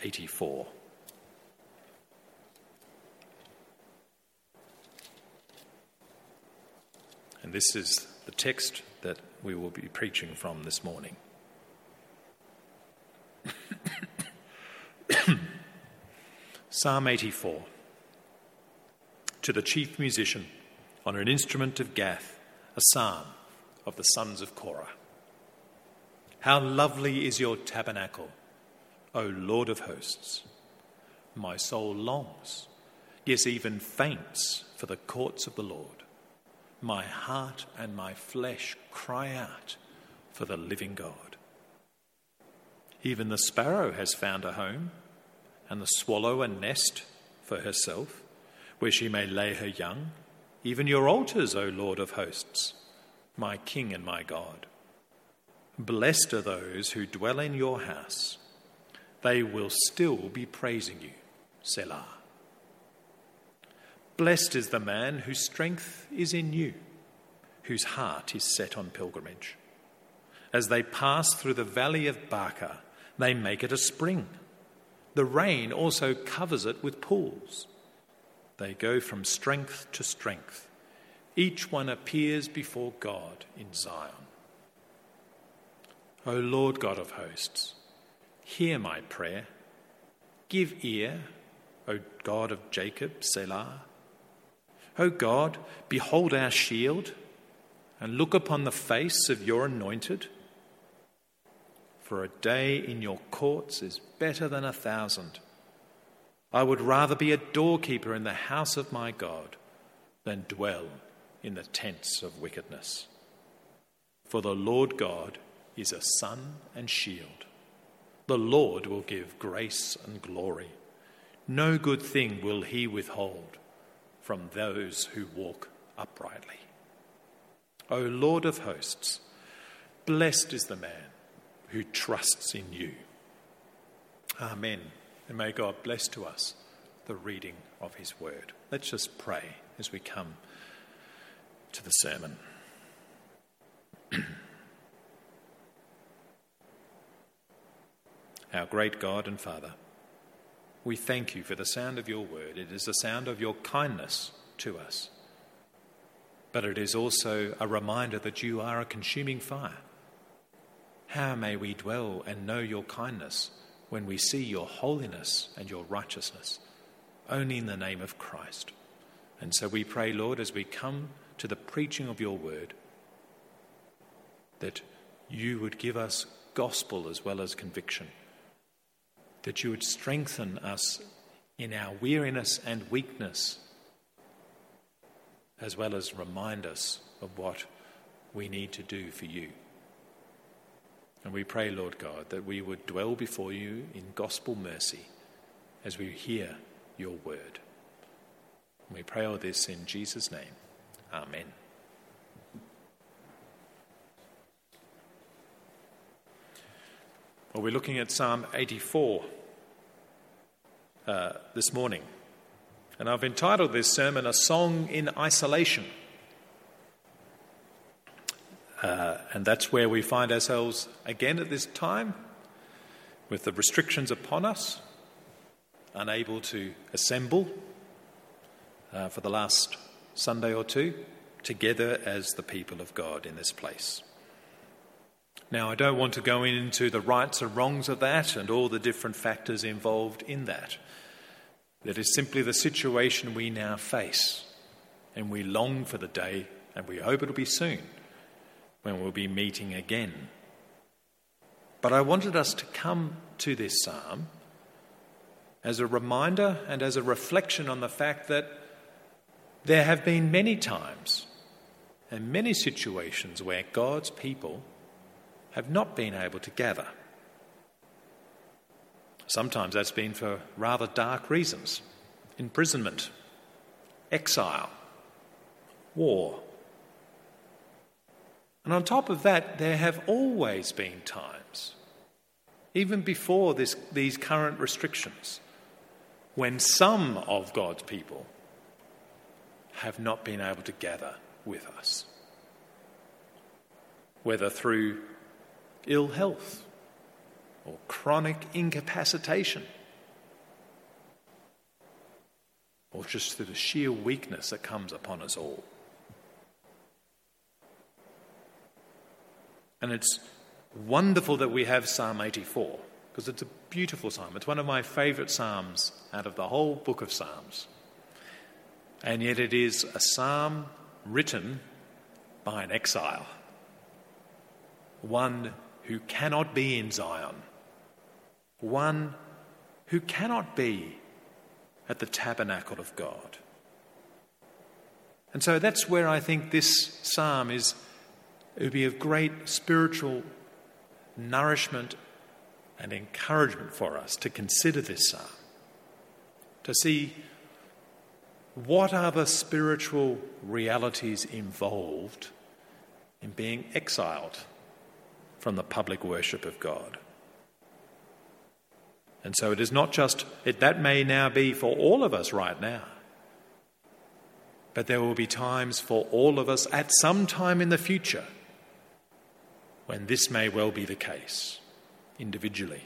84. And this is the text that we will be preaching from this morning. Psalm 84. To the chief musician, on an instrument of Gath, a psalm of the sons of Korah. How lovely is your tabernacle, O Lord of hosts! My soul longs, yes, even faints for the courts of the Lord. My heart and my flesh cry out for the living God. Even the sparrow has found a home, and the swallow a nest for herself, where she may lay her young. Even your altars, O Lord of hosts, my King and my God. Blessed are those who dwell in your house. They will still be praising you, Selah. Blessed is the man whose strength is in you, whose heart is set on pilgrimage. As they pass through the valley of Baca, they make it a spring. The rain also covers it with pools. They go from strength to strength. Each one appears before God in Zion. O Lord God of hosts, hear my prayer. Give ear, O God of Jacob, Selah. O God, behold our shield, and look upon the face of your anointed. For a day in your courts is better than 1,000. I would rather be a doorkeeper in the house of my God than dwell in the tents of wickedness. For the Lord God is a sun and shield. The Lord will give grace and glory. No good thing will he withhold from those who walk uprightly. O Lord of hosts, blessed is the man who trusts in you. Amen. And may God bless to us the reading of his word. Let's just pray as we come to the sermon. Our great God and Father, we thank you for the sound of your word. It is the sound of your kindness to us. But it is also a reminder that you are a consuming fire. How may we dwell and know your kindness when we see your holiness and your righteousness only in the name of Christ? And so we pray, Lord, as we come to the preaching of your word, that you would give us gospel as well as conviction, that you would strengthen us in our weariness and weakness, as well as remind us of what we need to do for you. And we pray, Lord God, that we would dwell before you in gospel mercy as we hear your word. And we pray all this in Jesus' name. Amen. Well, we're looking at Psalm 84 this morning. And I've entitled this sermon, A Song in Isolation. And that's where we find ourselves again at this time, with the restrictions upon us, unable to assemble for the last Sunday or two, together as the people of God in this place. Now, I don't want to go into the rights and wrongs of that and all the different factors involved in that. That is simply the situation we now face, and we long for the day, and we hope it'll be soon, when we'll be meeting again. But I wanted us to come to this psalm as a reminder and as a reflection on the fact that there have been many times and many situations where God's people have not been able to gather. Sometimes that's been for rather dark reasons: imprisonment, exile, war. And on top of that, there have always been times, even before these current restrictions, when some of God's people have not been able to gather with us, whether through ill health or chronic incapacitation or just through the sheer weakness that comes upon us all. And it's wonderful that we have Psalm 84, because it's a beautiful psalm. It's one of my favourite psalms out of the whole book of Psalms. And yet it is a psalm written by an exile, one who cannot be in Zion, one who cannot be at the tabernacle of God. And so that's where I think this psalm it would be of great spiritual nourishment and encouragement for us to consider this psalm, to see what are the spiritual realities involved in being exiled from the public worship of God. And so it is not just, that may now be for all of us right now, but there will be times for all of us at some time in the future when this may well be the case, individually.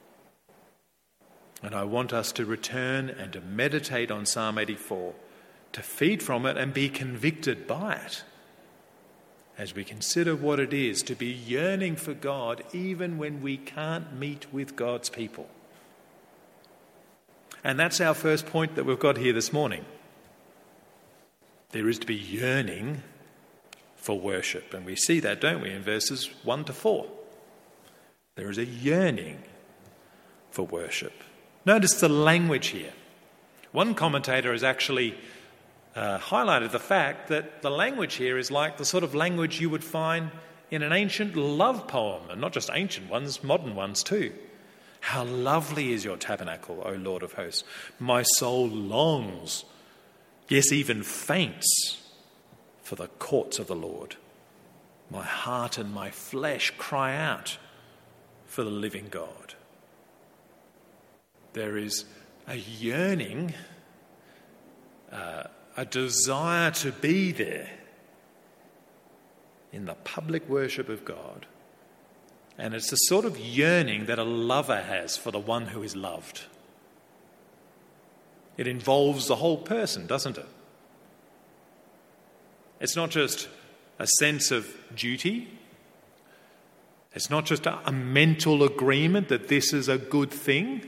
And I want us to return and to meditate on Psalm 84, to feed from it and be convicted by it, as we consider what it is to be yearning for God even when we can't meet with God's people. And that's our first point that we've got here this morning. There is to be yearning for worship. And we see that, don't we, in verses 1 to 4. There is a yearning for worship. Notice the language here. One commentator has actually highlighted the fact that the language here is like the sort of language you would find in an ancient love poem, and not just ancient ones, modern ones too. How lovely is your tabernacle, O Lord of hosts. My soul longs, yes, even faints, for the courts of the Lord. My heart and my flesh cry out for the living God. There is a yearning, a desire to be there in the public worship of God. And it's the sort of yearning that a lover has for the one who is loved. It involves the whole person, doesn't it? It's not just a sense of duty. It's not just a mental agreement that this is a good thing.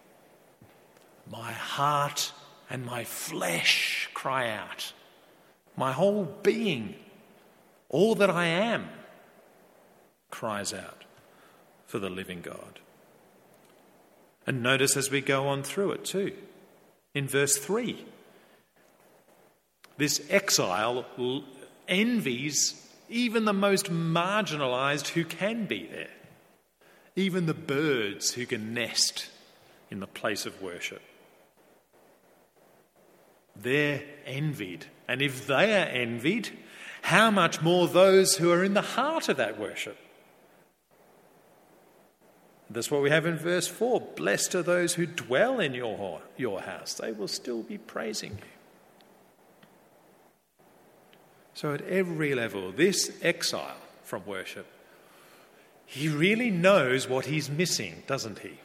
My heart and my flesh cry out. My whole being, all that I am, cries out for the living God. And notice as we go on through it too, in verse 3, this exile envies even the most marginalised who can be there, even the birds who can nest in the place of worship. They're envied. And if they are envied, how much more those who are in the heart of that worship? That's what we have in verse 4. Blessed are those who dwell in your house. They will still be praising you. So at every level, this exile from worship, he really knows what he's missing, doesn't he?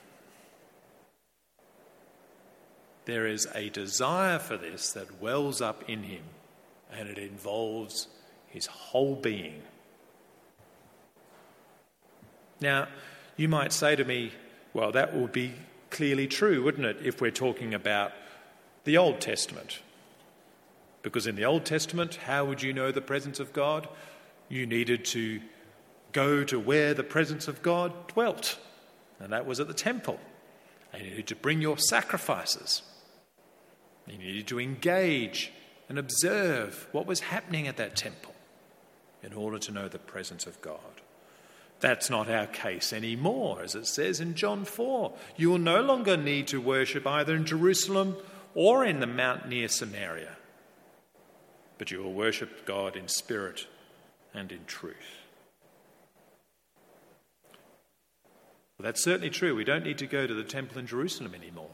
There is a desire for this that wells up in him, and it involves his whole being. Now, you might say to me, well, that would be clearly true, wouldn't it, if we're talking about the Old Testament? Because in the Old Testament, how would you know the presence of God? You needed to go to where the presence of God dwelt, and that was at the temple. And you needed to bring your sacrifices. You needed to engage and observe what was happening at that temple in order to know the presence of God. That's not our case anymore, as it says in John 4. You will no longer need to worship either in Jerusalem or in the mount near Samaria, but you will worship God in spirit and in truth. Well, that's certainly true. We don't need to go to the temple in Jerusalem anymore.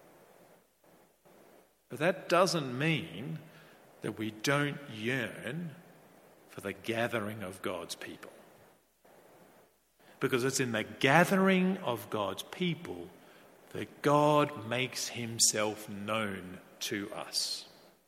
But that doesn't mean that we don't yearn for the gathering of God's people. Because it's in the gathering of God's people that God makes himself known to us.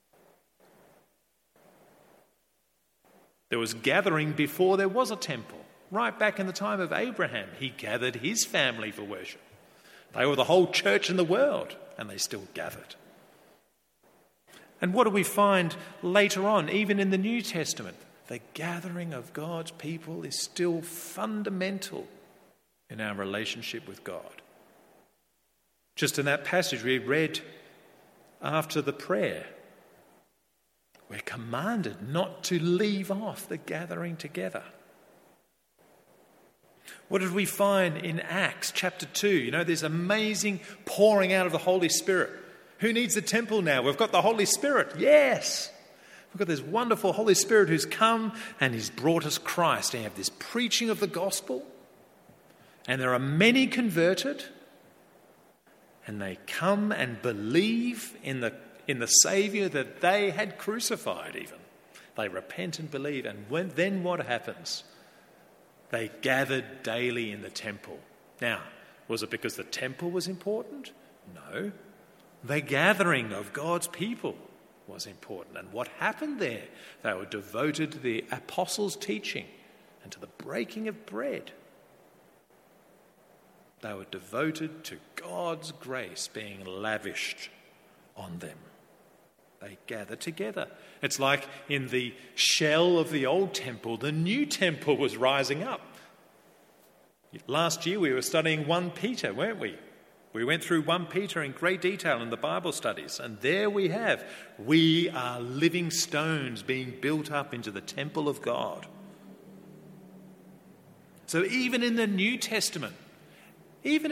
There was gathering before there was a temple. Right back in the time of Abraham, he gathered his family for worship. They were the whole church in the world, and they still gathered. And what do we find later on, even in the New Testament? The gathering of God's people is still fundamental in our relationship with God. Just in that passage we read after the prayer, we're commanded not to leave off the gathering together. What did we find in Acts chapter 2? You know, there's amazing pouring out of the Holy Spirit. Who needs the temple now? We've got the Holy Spirit. Yes. We've got this wonderful Holy Spirit who's come and he's brought us Christ. We have this preaching of the gospel. And there are many converted. And they come and believe in the Saviour that they had crucified even. They repent and believe. And then what happens? They gathered daily in the temple. Now, was it because the temple was important? No. The gathering of God's people was important. And what happened there? They were devoted to the apostles' teaching and to the breaking of bread. They were devoted to God's grace being lavished on them. They gathered together. It's like in the shell of the old temple, the new temple was rising up. Last year we were studying 1 Peter, weren't we? We went through 1 Peter in great detail in the Bible studies, and there we are living stones being built up into the temple of God. So even in the New Testament, in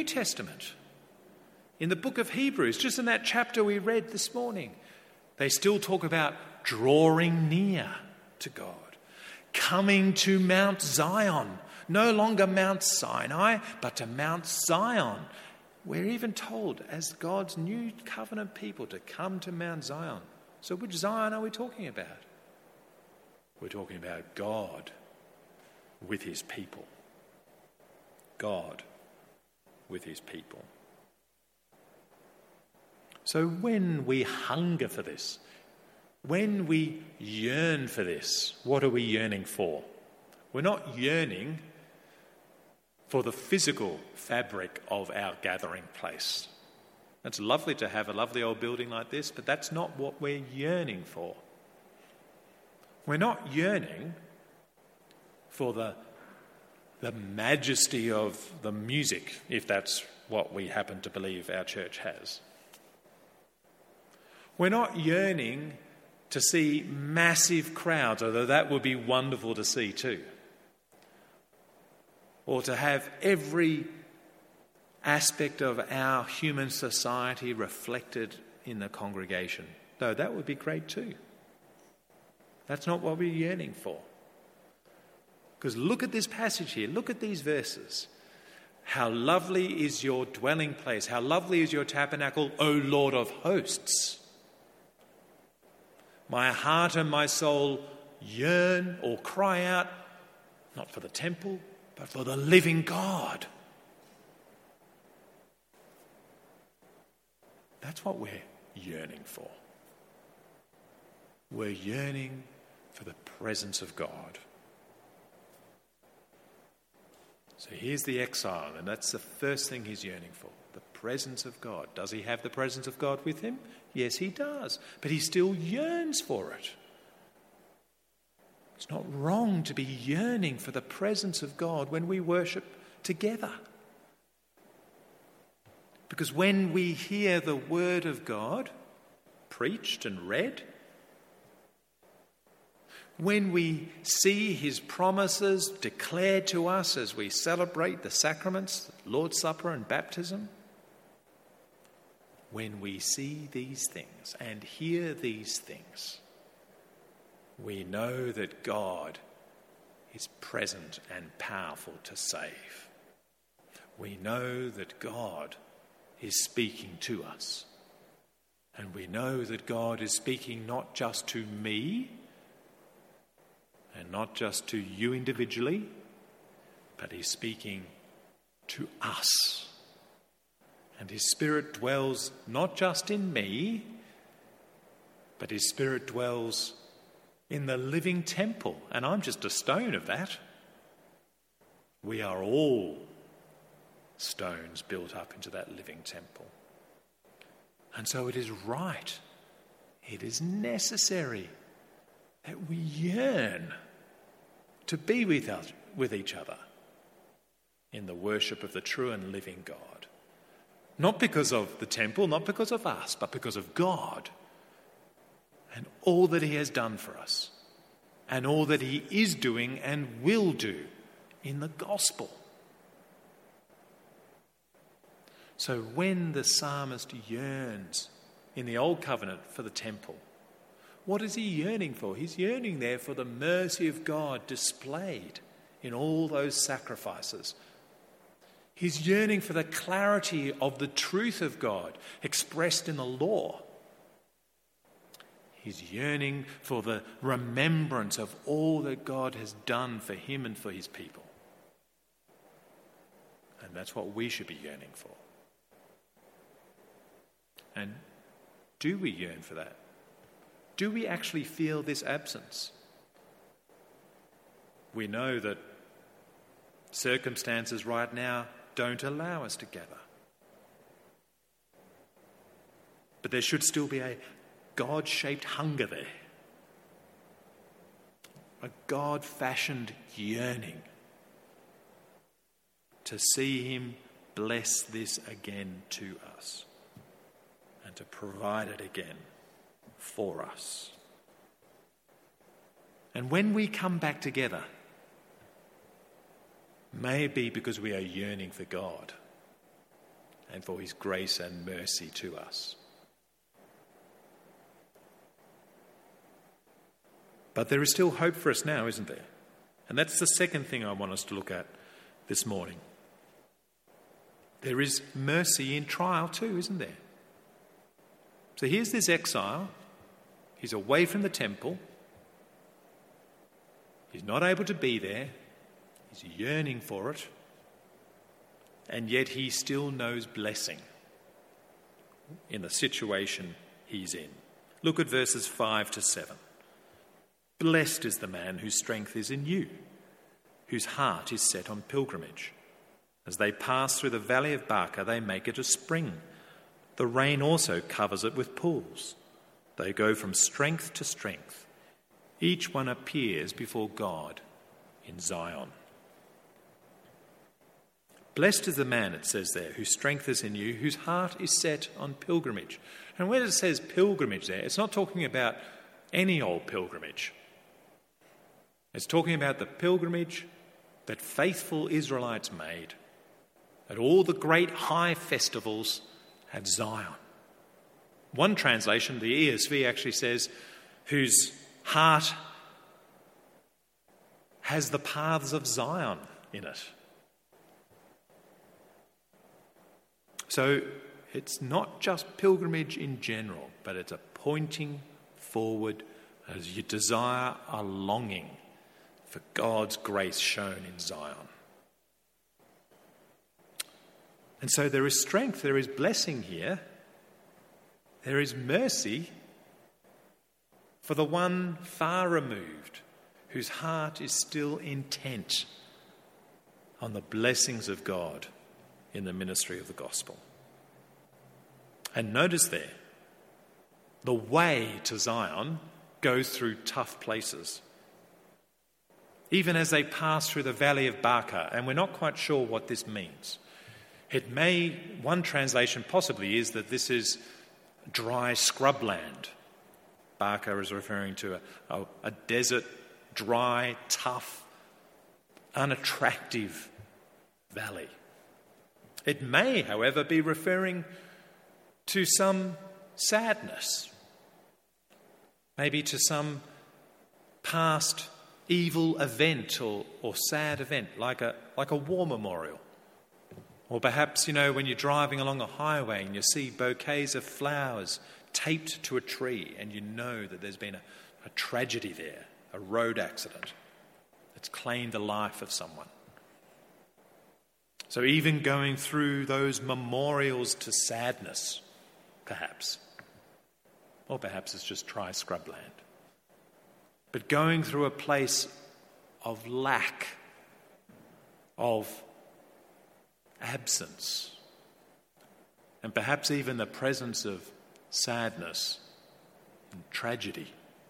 the book of Hebrews, just in that chapter we read this morning, they still talk about drawing near to God, coming to Mount Zion, no longer Mount Sinai, but to Mount Zion. We're even told as God's new covenant people to come to Mount Zion. So which Zion are we talking about? We're talking about God with his people. God with his people. So when we hunger for this, when we yearn for this, what are we yearning for? We're not yearning for the physical fabric of our gathering place. It's lovely to have a lovely old building like this, but that's not what we're yearning for. We're not yearning for the majesty of the music, if that's what we happen to believe our church has. We're not yearning to see massive crowds, although that would be wonderful to see too. Or to have every aspect of our human society reflected in the congregation. Though that would be great too. That's not what we're yearning for. Because look at this passage here, look at these verses. How lovely is your dwelling place, how lovely is your tabernacle, O Lord of hosts. My heart and my soul yearn or cry out, not for the temple, but for the living God. That's what we're yearning for. We're yearning for the presence of God. So here's the exile, and that's the first thing he's yearning for, the presence of God. Does he have the presence of God with him? Yes, he does, but he still yearns for it. It's not wrong to be yearning for the presence of God when we worship together. Because when we hear the word of God preached and read, when we see his promises declared to us as we celebrate the sacraments, the Lord's Supper and baptism, when we see these things and hear these things, we know that God is present and powerful to save. We know that God is speaking to us. And we know that God is speaking not just to me and not just to you individually, but he's speaking to us. And his Spirit dwells not just in me, but his Spirit dwells in the living temple, and I'm just a stone of that. We are all stones built up into that living temple. And so it is right, it is necessary that we yearn to be with each other in the worship of the true and living God. Not because of the temple, not because of us, but because of God and all that he has done for us and all that he is doing and will do in the gospel. So when the psalmist yearns in the Old Covenant for the temple, what is he yearning for? He's yearning there for the mercy of God displayed in all those sacrifices. He's yearning for the clarity of the truth of God expressed in the law. He's yearning for the remembrance of all that God has done for him and for his people. And that's what we should be yearning for. And do we yearn for that? Do we actually feel this absence? We know that circumstances right now don't allow us to gather. But there should still be a God-shaped hunger there. A God-fashioned yearning to see him bless this again to us and to provide it again for us. And when we come back together, may it be because we are yearning for God and for his grace and mercy to us. But there is still hope for us now, isn't there? And that's the second thing I want us to look at this morning. There is mercy in trial too, isn't there? So here's this exile. He's away from the temple. He's not able to be there. He's yearning for it. And yet he still knows blessing in the situation he's in. Look at verses 5 to 7. Blessed is the man whose strength is in you, whose heart is set on pilgrimage. As they pass through the valley of Baca, they make it a spring. The rain also covers it with pools. They go from strength to strength. Each one appears before God in Zion. Blessed is the man, it says there, whose strength is in you, whose heart is set on pilgrimage. And when it says pilgrimage there, it's not talking about any old pilgrimage. It's talking about the pilgrimage that faithful Israelites made at all the great high festivals at Zion. One translation, the ESV, actually says, whose heart has the paths of Zion in it. So it's not just pilgrimage in general, but it's a pointing forward as you desire a longing for God's grace shown in Zion. And so there is strength, there is blessing here, there is mercy for the one far removed whose heart is still intent on the blessings of God in the ministry of the gospel. And notice there, the way to Zion goes through tough places. Even as they pass through the valley of Baca, and we're not quite sure what this means. One translation possibly is that this is dry scrubland. Baca is referring to a desert, dry, tough, unattractive valley. It may, however, be referring to some sadness, maybe to some past evil event or sad event, like a war memorial. Or perhaps, when you're driving along a highway and you see bouquets of flowers taped to a tree and you know that there's been a tragedy there, a road accident that's claimed the life of someone. So even going through those memorials to sadness, perhaps. or perhaps it's just dry scrubland. But going through a place of lack, of absence, and perhaps even the presence of sadness and tragedy.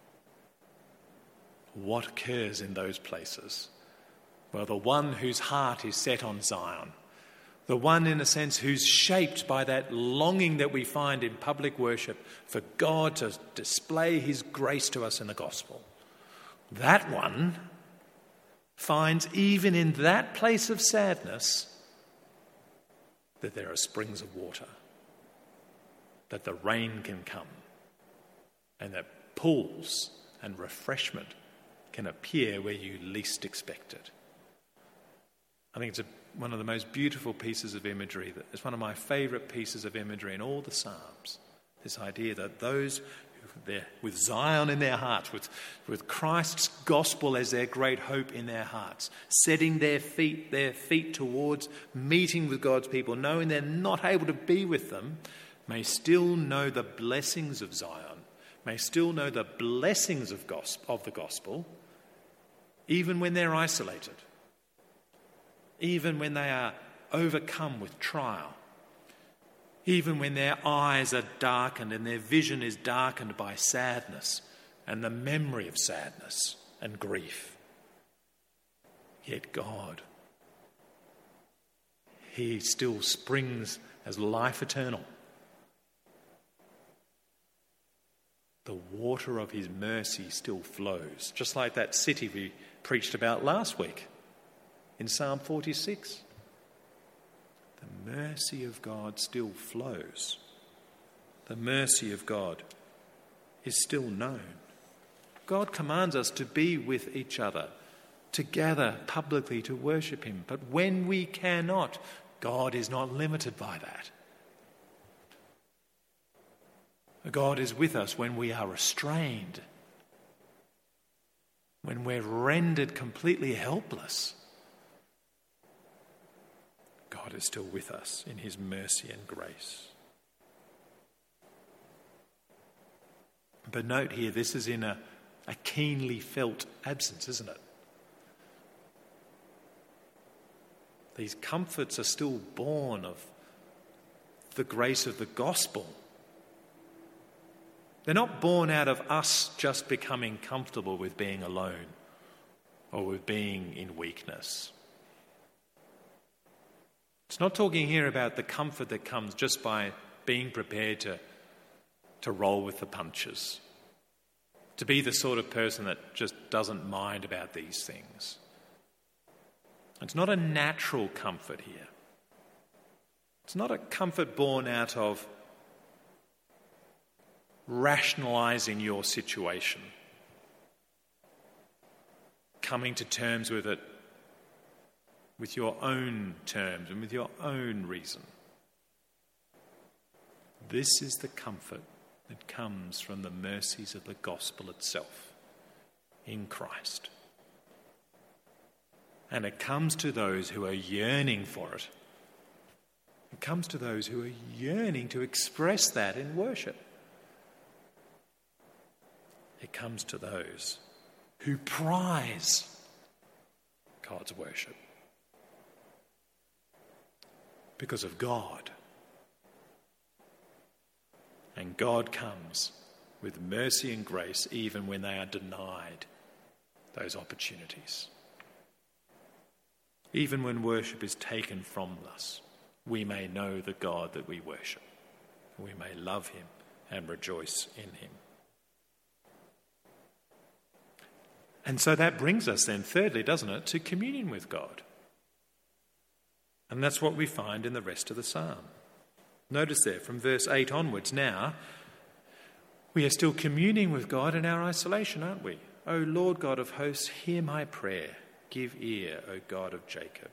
What occurs in those places? Well, the one whose heart is set on Zion, the one, in a sense, who's shaped by that longing that we find in public worship for God to display his grace to us in the gospel, that one finds even in that place of sadness that there are springs of water, that the rain can come, and that pools and refreshment can appear where you least expect it. I think it's one of the most beautiful pieces of imagery. It's one of my favourite pieces of imagery in all the Psalms. This idea that those who are with Zion in their hearts, with Christ's gospel as their great hope in their hearts, setting their feet towards meeting with God's people, knowing they're not able to be with them, may still know the blessings of Zion, may still know the blessings of the gospel, even when they're isolated, even when they are overcome with trial, even when their eyes are darkened and their vision is darkened by sadness and the memory of sadness and grief. Yet God, he still springs as life eternal. The water of his mercy still flows, just like that city we preached about last week in Psalm 46. The mercy of God still flows. The mercy of God is still known. God commands us to be with each other, to gather publicly to worship him. But when we cannot, God is not limited by that. God is with us when we are restrained, when we're rendered completely helpless. God is still with us in his mercy and grace. But note here, this is in a keenly felt absence, isn't it? These comforts are still born of the grace of the gospel. They're not born out of us just becoming comfortable with being alone or with being in weakness. It's not talking here about the comfort that comes just by being prepared to roll with the punches, to be the sort of person that just doesn't mind about these things. It's not a natural comfort here. It's not a comfort born out of rationalising your situation, coming to terms with it with your own terms and with your own reason. This is the comfort that comes from the mercies of the gospel itself in Christ. And it comes to those who are yearning for it. It comes to those who are yearning to express that in worship. It comes to those who prize God's worship because of God. And God comes with mercy and grace even when they are denied those opportunities. Even when worship is taken from us, we may know the God that we worship. We may love him and rejoice in him. And so that brings us then, thirdly, doesn't it, to communion with God. And that's what we find in the rest of the psalm. Notice there, from verse 8 onwards now, we are still communing with God in our isolation, aren't we? O Lord God of hosts, hear my prayer. Give ear, O God of Jacob.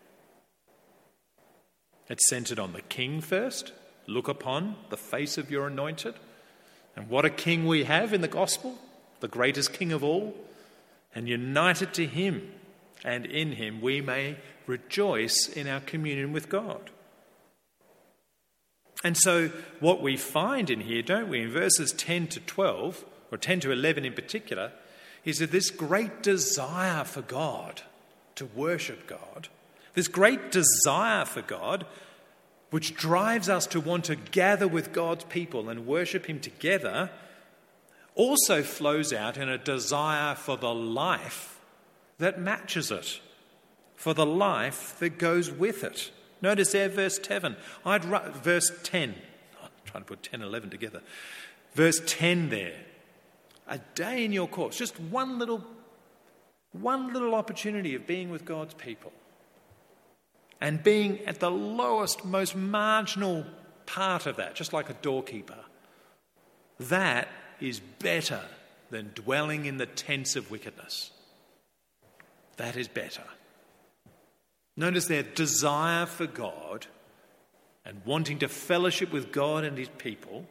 It's centred on the king first. Look upon the face of your anointed. And what a king we have in the gospel, the greatest king of all. And united to him, and in him we may rejoice in our communion with God. And so what we find in here, don't we, in verses 10 to 12, or 10 to 11 in particular, is that this great desire for God, to worship God, this great desire for God, which drives us to want to gather with God's people and worship him together, also flows out in a desire for the life that matches it, for the life that goes with it. Notice there, verse 10. Verse 10. I'm trying to put 10 and 11 together. Verse 10 there. A day in your courts. Just one little opportunity of being with God's people. And being at the lowest, most marginal part of that, just like a doorkeeper. That is better than dwelling in the tents of wickedness. That is better. Notice their desire for God and wanting to fellowship with God and his people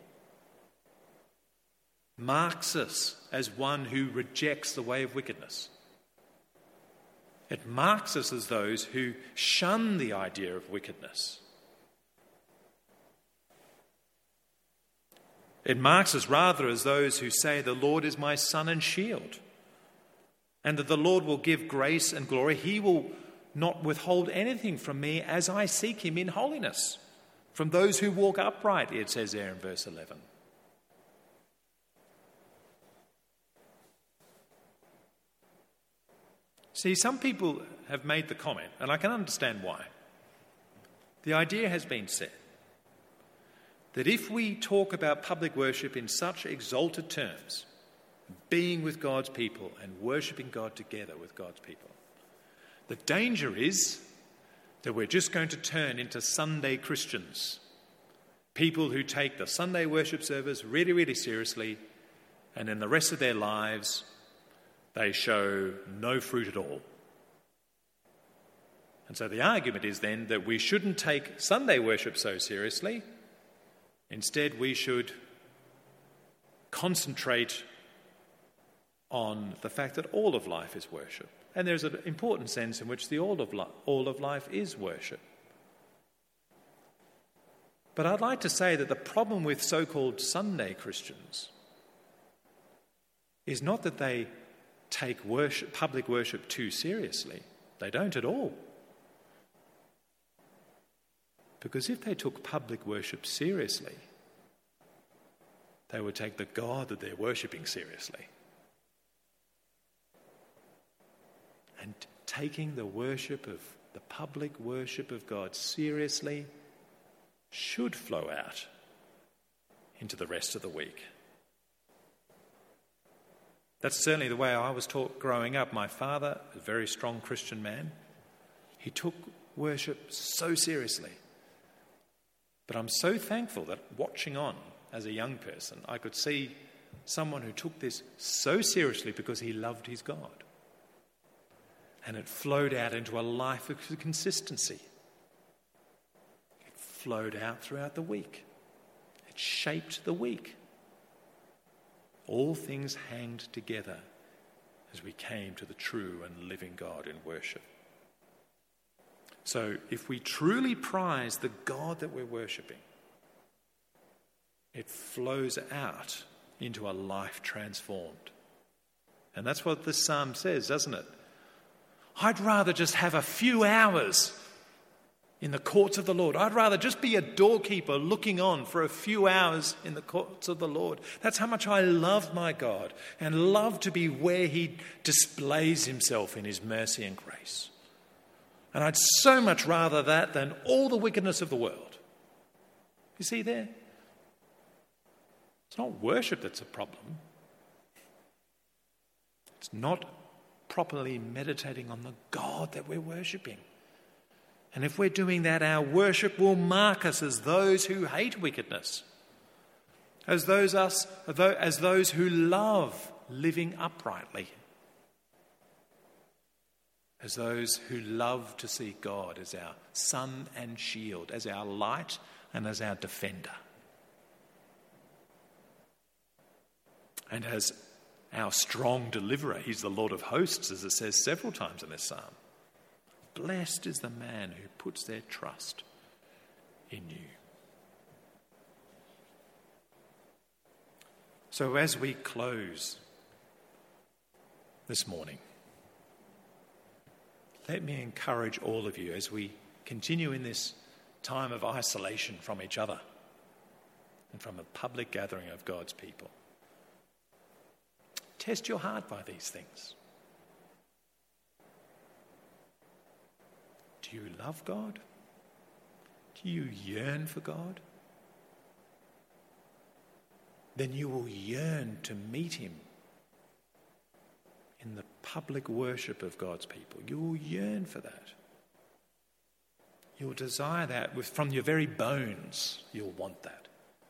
marks us as one who rejects the way of wickedness. It marks us as those who shun the idea of wickedness. It marks us rather as those who say, the Lord is my sun and shield, and that the Lord will give grace and glory. He will not withhold anything from me as I seek him in holiness. From those who walk upright, it says there in verse 11. See, some people have made the comment, and I can understand why. The idea has been set that if we talk about public worship in such exalted terms, being with God's people and worshipping God together with God's people, the danger is that we're just going to turn into Sunday Christians, people who take the Sunday worship service really, really seriously, and in the rest of their lives they show no fruit at all. And so the argument is then that we shouldn't take Sunday worship so seriously. Instead, we should concentrate on the fact that all of life is worship. And there's an important sense in which the all of life is worship. But I'd like to say that the problem with so-called Sunday Christians is not that they take public worship too seriously. They don't at all. Because if they took public worship seriously, they would take the God that they're worshipping seriously. And taking the public worship of God seriously should flow out into the rest of the week. That's certainly the way I was taught growing up. My father, a very strong Christian man, he took worship so seriously. But I'm so thankful that watching on as a young person, I could see someone who took this so seriously because he loved his God. And it flowed out into a life of consistency. It flowed out throughout the week. It shaped the week. All things hanged together as we came to the true and living God in worship. So if we truly prize the God that we're worshipping, it flows out into a life transformed. And that's what this psalm says, doesn't it? I'd rather just have a few hours in the courts of the Lord. I'd rather just be a doorkeeper looking on for a few hours in the courts of the Lord. That's how much I love my God and love to be where he displays himself in his mercy and grace. And I'd so much rather that than all the wickedness of the world. You see there? It's not worship that's a problem. It's not properly meditating on the God that we're worshipping. And if we're doing that, our worship will mark us as those who hate wickedness, as those who love living uprightly, as those who love to see God as our sun and shield, as our light and as our defender, and as our strong deliverer. He's the Lord of hosts, as it says several times in this psalm. Blessed is the man who puts their trust in you. So as we close this morning, let me encourage all of you as we continue in this time of isolation from each other and from a public gathering of God's people. Test your heart by these things. Do you love God? Do you yearn for God? Then you will yearn to meet him in the public worship of God's people. You will yearn for that. You'll desire that from your very bones. You'll want that.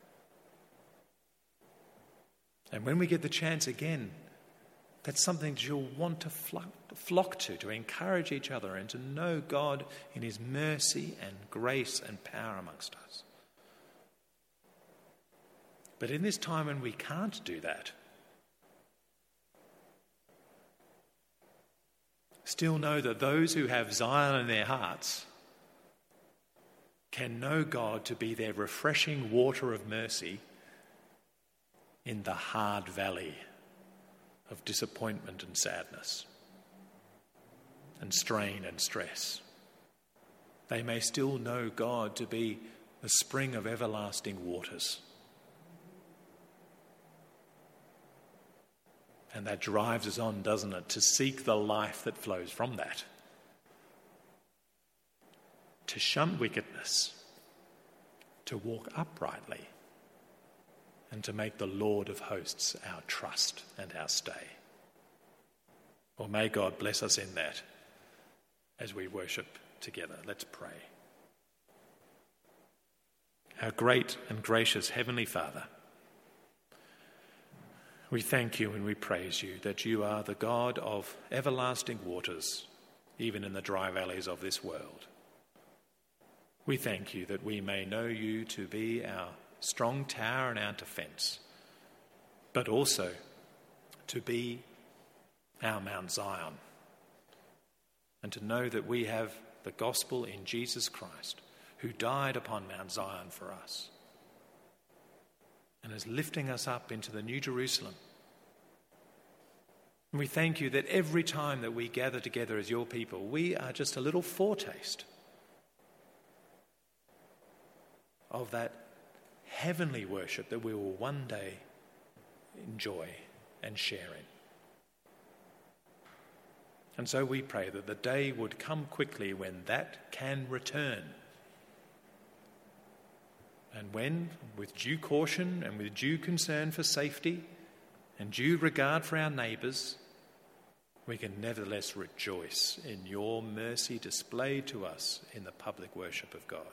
And when we get the chance again, that's something that you'll want to flock to encourage each other and to know God in his mercy and grace and power amongst us. But in this time when we can't do that, still know that those who have Zion in their hearts can know God to be their refreshing water of mercy in the hard valley of disappointment and sadness and strain and stress. They may still know God to be the spring of everlasting waters. And that drives us on, doesn't it, to seek the life that flows from that. To shun wickedness, to walk uprightly, and to make the Lord of hosts our trust and our stay. Well, may God bless us in that as we worship together. Let's pray. Our great and gracious Heavenly Father, we thank you and we praise you that you are the God of everlasting waters, even in the dry valleys of this world. We thank you that we may know you to be our strong tower and our defence, but also to be our Mount Zion, and to know that we have the gospel in Jesus Christ, who died upon Mount Zion for us and is lifting us up into the New Jerusalem. And we thank you that every time that we gather together as your people, we are just a little foretaste of that heavenly worship that we will one day enjoy and share in. And so we pray that the day would come quickly when that can return. And when, with due caution and with due concern for safety and due regard for our neighbours, we can nevertheless rejoice in your mercy displayed to us in the public worship of God.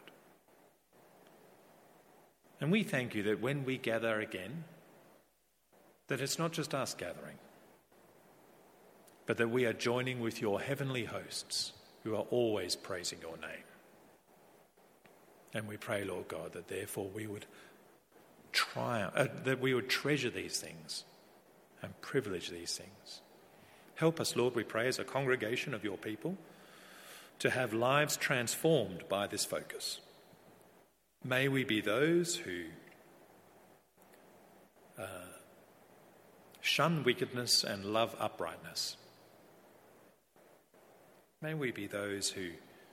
And we thank you that when we gather again, that it's not just us gathering, but that we are joining with your heavenly hosts who are always praising your name. And we pray, Lord God, that therefore we would that we would treasure these things and privilege these things. Help us, Lord, we pray, as a congregation of your people, to have lives transformed by this focus. May we be those who shun wickedness and love uprightness. May we be those who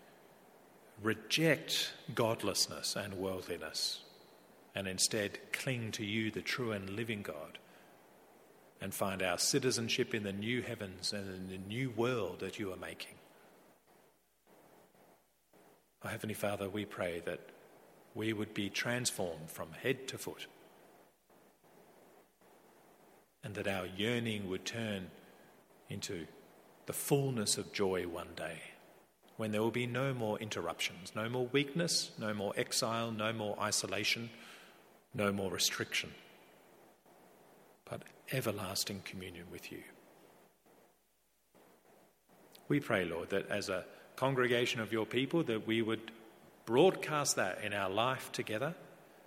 reject godlessness and worldliness and instead cling to you, the true and living God, and find our citizenship in the new heavens and in the new world that you are making. Our Heavenly Father, we pray that we would be transformed from head to foot, and that our yearning would turn into the fullness of joy one day, when there will be no more interruptions, no more weakness, no more exile, no more isolation, no more restriction, but everlasting communion with you. We pray, Lord, that as a congregation of your people, that we would broadcast that in our life together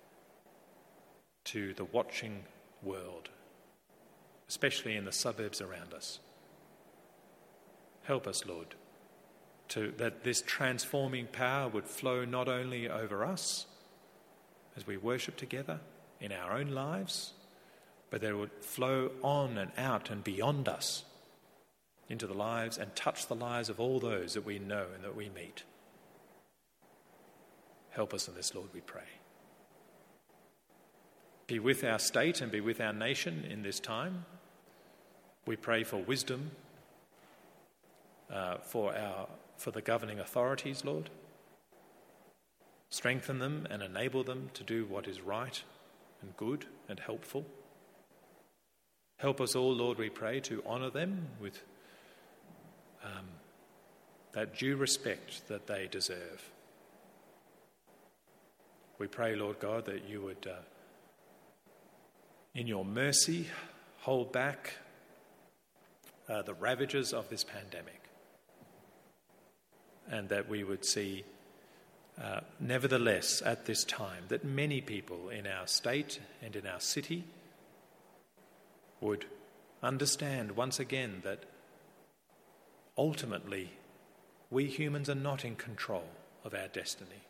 to the watching world, especially in the suburbs around us. Help us, Lord, that this transforming power would flow not only over us as we worship together in our own lives, but that it would flow on and out and beyond us into the lives and touch the lives of all those that we know and that we meet. Help us in this, Lord, we pray. Be with our state and be with our nation in this time. We pray for wisdom for the governing authorities, Lord. Strengthen them and enable them to do what is right and good and helpful. Help us all, Lord, we pray, to honour them with that due respect that they deserve. We pray, Lord God, that you would, in your mercy, hold back the ravages of this pandemic, and that we would see, nevertheless, at this time, that many people in our state and in our city would understand once again that ultimately we humans are not in control of our destiny.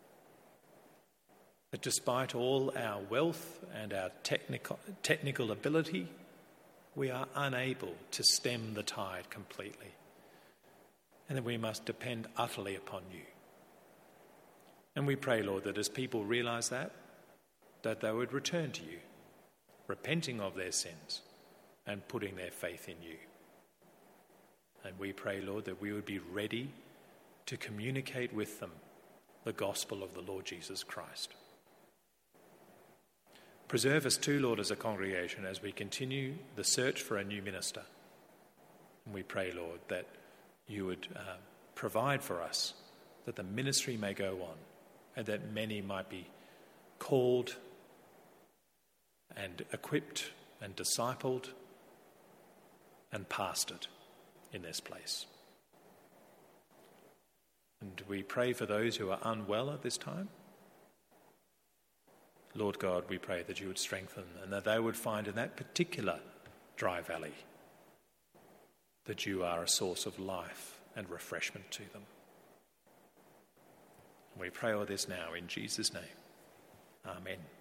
That despite all our wealth and our technical ability, we are unable to stem the tide completely, and that we must depend utterly upon you. And we pray, Lord, that as people realise that they would return to you, repenting of their sins and putting their faith in you. And we pray, Lord, that we would be ready to communicate with them the gospel of the Lord Jesus Christ. Preserve us too, Lord, as a congregation as we continue the search for a new minister. And we pray, Lord, that you would provide for us that the ministry may go on and that many might be called and equipped and discipled and pastored in this place. And we pray for those who are unwell at this time. Lord God, we pray that you would strengthen and that they would find in that particular dry valley that you are a source of life and refreshment to them. And we pray all this now in Jesus' name. Amen.